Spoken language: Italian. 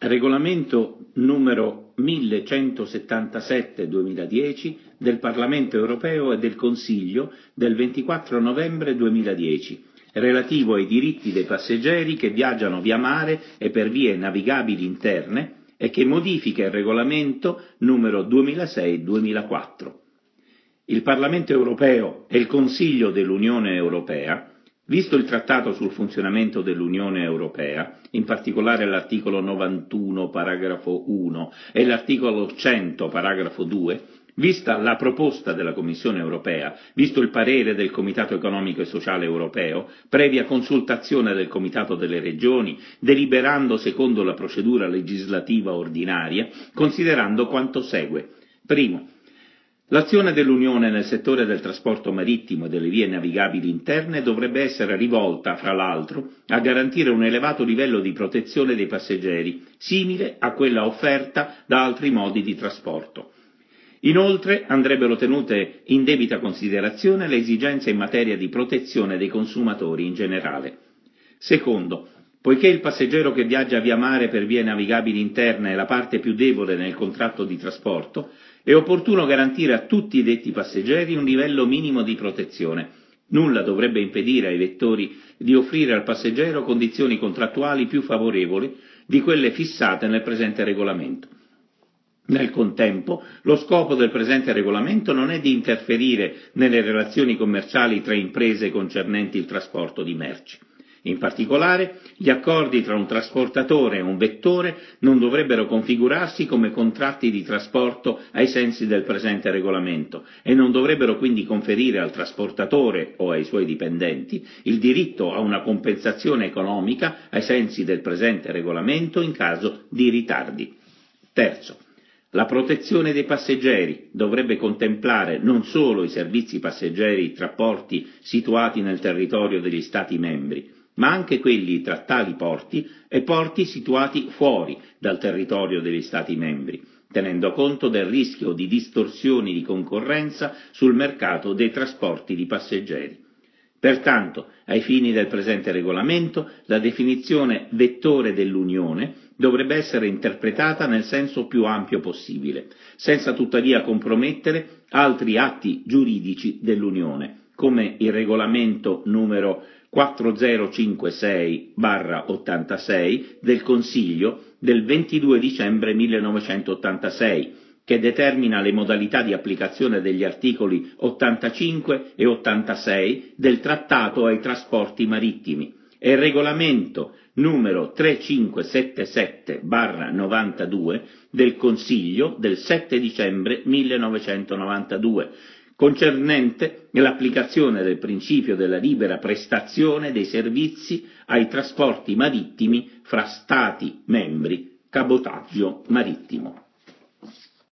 Regolamento numero 1177/2010 del Parlamento europeo e del Consiglio del 24 novembre 2010, relativo ai diritti dei passeggeri che viaggiano via mare e per vie navigabili interne e che modifica il regolamento numero 2006/2004. Il Parlamento europeo e il Consiglio dell'Unione europea, visto il Trattato sul funzionamento dell'Unione europea, in particolare l'articolo 91 paragrafo 1 e l'articolo 100 paragrafo 2, vista la proposta della Commissione europea, visto il parere del Comitato economico e sociale europeo, previa consultazione del Comitato delle regioni, deliberando secondo la procedura legislativa ordinaria, considerando quanto segue. Primo, l'azione dell'Unione nel settore del trasporto marittimo e delle vie navigabili interne dovrebbe essere rivolta, fra l'altro, a garantire un elevato livello di protezione dei passeggeri, simile a quella offerta da altri modi di trasporto. Inoltre andrebbero tenute in debita considerazione le esigenze in materia di protezione dei consumatori in generale. Secondo, poiché il passeggero che viaggia via mare per vie navigabili interne è la parte più debole nel contratto di trasporto, è opportuno garantire a tutti i detti passeggeri un livello minimo di protezione. Nulla dovrebbe impedire ai vettori di offrire al passeggero condizioni contrattuali più favorevoli di quelle fissate nel presente regolamento. Nel contempo, lo scopo del presente regolamento non è di interferire nelle relazioni commerciali tra imprese concernenti il trasporto di merci. In particolare, gli accordi tra un trasportatore e un vettore non dovrebbero configurarsi come contratti di trasporto ai sensi del presente regolamento e non dovrebbero quindi conferire al trasportatore o ai suoi dipendenti il diritto a una compensazione economica ai sensi del presente regolamento in caso di ritardi. Terzo, la protezione dei passeggeri dovrebbe contemplare non solo i servizi passeggeri tra porti situati nel territorio degli Stati membri, ma anche quelli tra tali porti e porti situati fuori dal territorio degli Stati membri, tenendo conto del rischio di distorsioni di concorrenza sul mercato dei trasporti di passeggeri. Pertanto, ai fini del presente regolamento, la definizione vettore dell'Unione dovrebbe essere interpretata nel senso più ampio possibile, senza tuttavia compromettere altri atti giuridici dell'Unione, come il regolamento numero 4056/86 del Consiglio del 22 dicembre 1986, che determina le modalità di applicazione degli articoli 85 e 86 del Trattato ai trasporti marittimi, e il regolamento numero 3577/92 del Consiglio del 7 dicembre 1992, concernente l'applicazione del principio della libera prestazione dei servizi ai trasporti marittimi fra Stati membri, cabotaggio marittimo.